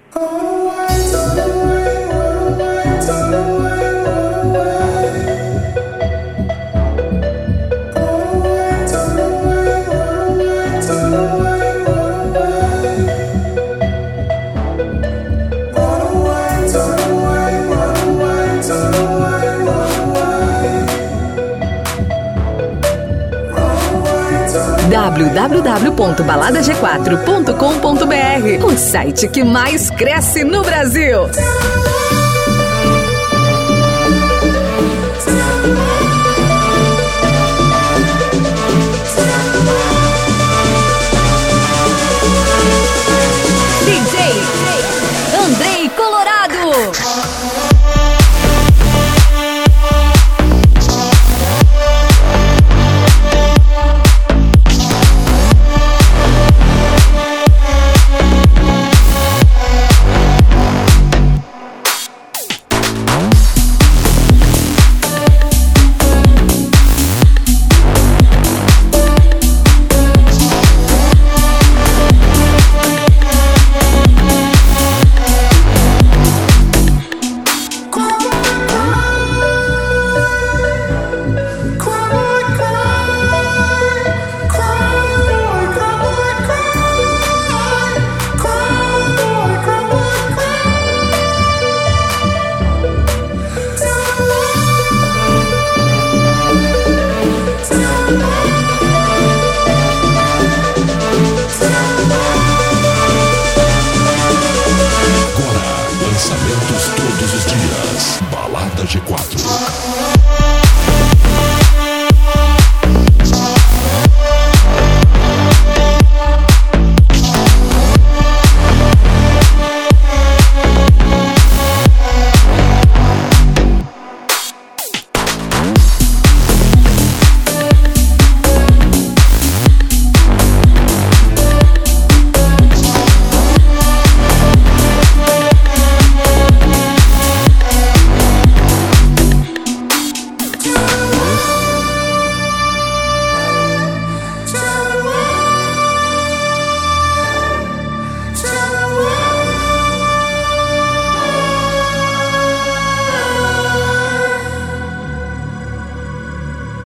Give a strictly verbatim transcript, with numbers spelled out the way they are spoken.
w w w ponto balada g quatro ponto com ponto b r, o site que mais cresce no Brasil. D J Andrei Colorado. Lançamentos todos os dias. Balada G quatro.